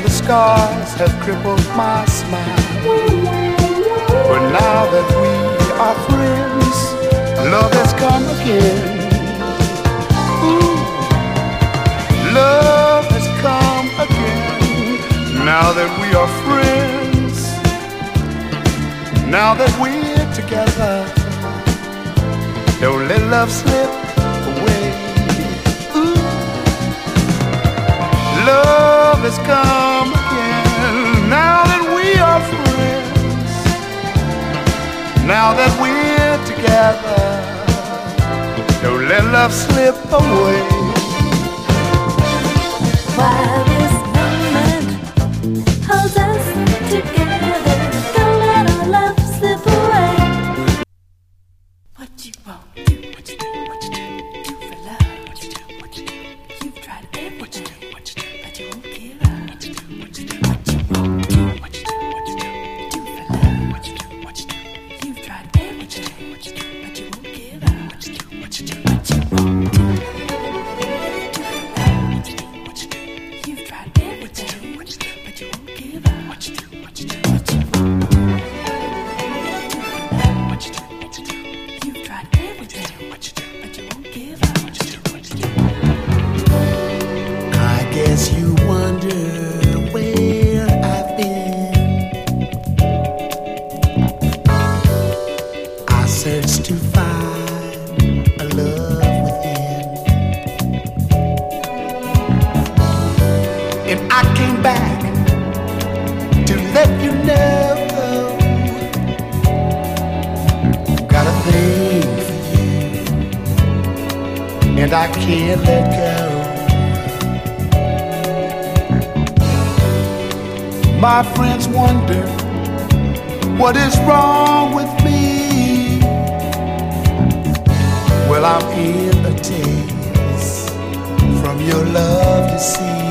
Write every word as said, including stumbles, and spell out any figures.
the scars have crippled my smile. But now that we are friends, love has come again. Ooh, love has come again. Now that we are friends, now that we're together, don't let love slip away. Ooh, love has come again. Now that we are friends, now that we're together, don't let love slip away. While this moment holds us together, don't let our love slip away. What you won't do, what you do, what you do, do for love. What you do, what you do, you've tried everything, what you do, but you won't give up. What you do, what you do, what you won't do, what you do, what you do, do for love. What you do, what you do, you've tried everything, what you do, but you won't give up. What you do, what you do, what you won't do, do for love. What you do, what you do, you've tried everything, what you do, but you won't give up. What you do, what you do, what you won't do, do for love. What you do, what you do, you've tried everything, what you do, but you won't give up. What you do, what you do. I guess you wonder where I've been. I searched to find a love within, and I came back to let you know. Got a thing for you, and I can't let go. My friends wonder what is wrong with me. Well, I'm in a taste from your love, you see.